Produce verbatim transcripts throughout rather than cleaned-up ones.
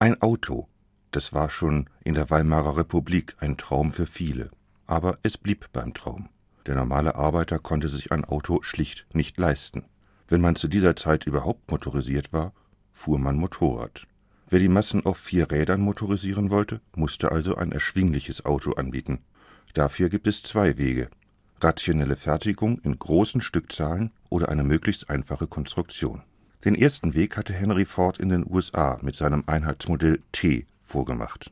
Ein Auto, das war schon in der Weimarer Republik ein Traum für viele. Aber es blieb beim Traum. Der normale Arbeiter konnte sich ein Auto schlicht nicht leisten. Wenn man zu dieser Zeit überhaupt motorisiert war, fuhr man Motorrad. Wer die Massen auf vier Rädern motorisieren wollte, musste also ein erschwingliches Auto anbieten. Dafür gibt es zwei Wege: rationelle Fertigung in großen Stückzahlen oder eine möglichst einfache Konstruktion. Den ersten Weg hatte Henry Ford in den U S A mit seinem Einheitsmodell T vorgemacht.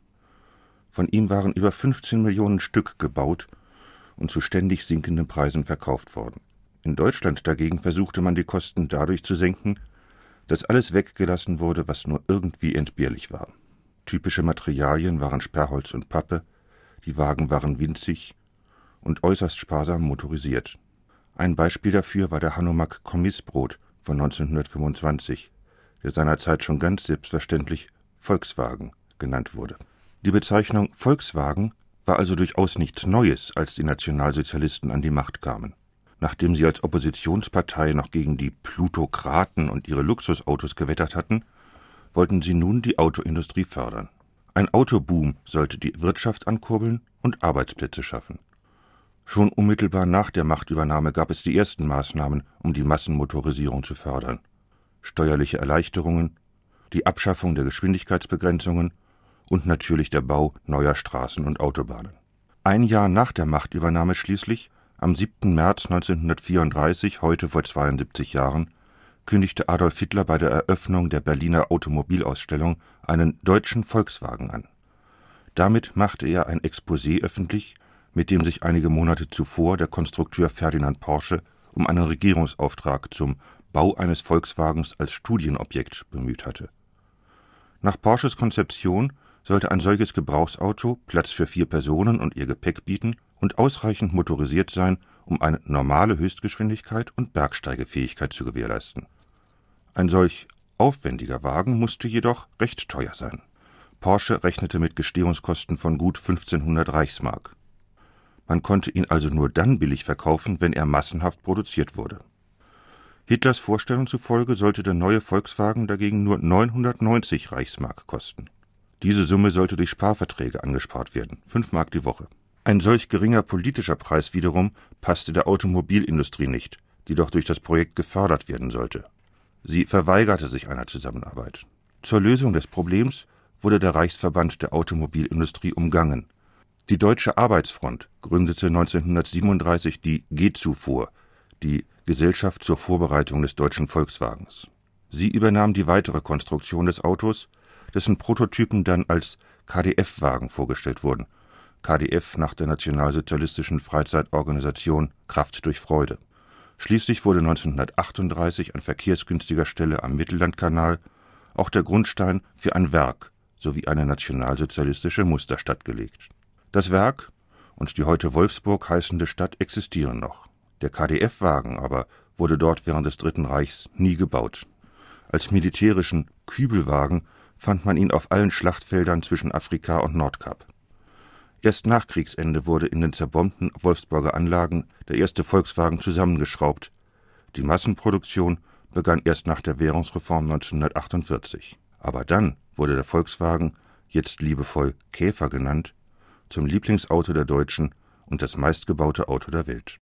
Von ihm waren über fünfzehn Millionen Stück gebaut und zu ständig sinkenden Preisen verkauft worden. In Deutschland dagegen versuchte man die Kosten dadurch zu senken, dass alles weggelassen wurde, was nur irgendwie entbehrlich war. Typische Materialien waren Sperrholz und Pappe, die Wagen waren winzig und äußerst sparsam motorisiert. Ein Beispiel dafür war der Hanomag Kommissbrot von neunzehnhundertfünfundzwanzig, der seinerzeit schon ganz selbstverständlich Volkswagen genannt wurde. Die Bezeichnung Volkswagen war also durchaus nichts Neues, als die Nationalsozialisten an die Macht kamen. Nachdem sie als Oppositionspartei noch gegen die Plutokraten und ihre Luxusautos gewettert hatten, wollten sie nun die Autoindustrie fördern. Ein Autoboom sollte die Wirtschaft ankurbeln und Arbeitsplätze schaffen. Schon unmittelbar nach der Machtübernahme gab es die ersten Maßnahmen, um die Massenmotorisierung zu fördern: steuerliche Erleichterungen, die Abschaffung der Geschwindigkeitsbegrenzungen und natürlich der Bau neuer Straßen und Autobahnen. Ein Jahr nach der Machtübernahme schließlich, am siebten März neunzehnhundertvierunddreißig, heute vor zweiundsiebzig Jahren, kündigte Adolf Hitler bei der Eröffnung der Berliner Automobilausstellung einen deutschen Volkswagen an. Damit machte er ein Exposé öffentlich, mit dem sich einige Monate zuvor der Konstrukteur Ferdinand Porsche um einen Regierungsauftrag zum Bau eines Volkswagens als Studienobjekt bemüht hatte. Nach Porsches Konzeption sollte ein solches Gebrauchsauto Platz für vier Personen und ihr Gepäck bieten und ausreichend motorisiert sein, um eine normale Höchstgeschwindigkeit und Bergsteigefähigkeit zu gewährleisten. Ein solch aufwendiger Wagen musste jedoch recht teuer sein. Porsche rechnete mit Gestehungskosten von gut fünfzehnhundert Reichsmark. Man konnte ihn also nur dann billig verkaufen, wenn er massenhaft produziert wurde. Hitlers Vorstellung zufolge sollte der neue Volkswagen dagegen nur neunhundertneunzig Reichsmark kosten. Diese Summe sollte durch Sparverträge angespart werden, fünf Mark die Woche. Ein solch geringer politischer Preis wiederum passte der Automobilindustrie nicht, die doch durch das Projekt gefördert werden sollte. Sie verweigerte sich einer Zusammenarbeit. Zur Lösung des Problems wurde der Reichsverband der Automobilindustrie umgangen. Die Deutsche Arbeitsfront gründete neunzehnhundertsiebenunddreißig die G Z U vor, die Gesellschaft zur Vorbereitung des deutschen Volkswagens. Sie übernahm die weitere Konstruktion des Autos, dessen Prototypen dann als K D F-Wagen vorgestellt wurden. K D F nach der nationalsozialistischen Freizeitorganisation Kraft durch Freude. Schließlich wurde neunzehnhundertachtunddreißig an verkehrsgünstiger Stelle am Mittellandkanal auch der Grundstein für ein Werk sowie eine nationalsozialistische Musterstadt gelegt. Das Werk und die heute Wolfsburg heißende Stadt existieren noch. Der K D F-Wagen aber wurde dort während des Dritten Reichs nie gebaut. Als militärischen Kübelwagen fand man ihn auf allen Schlachtfeldern zwischen Afrika und Nordkap. Erst nach Kriegsende wurde in den zerbombten Wolfsburger Anlagen der erste Volkswagen zusammengeschraubt. Die Massenproduktion begann erst nach der Währungsreform neunzehnhundertachtundvierzig. Aber dann wurde der Volkswagen, jetzt liebevoll Käfer genannt, zum Lieblingsauto der Deutschen und das meistgebaute Auto der Welt.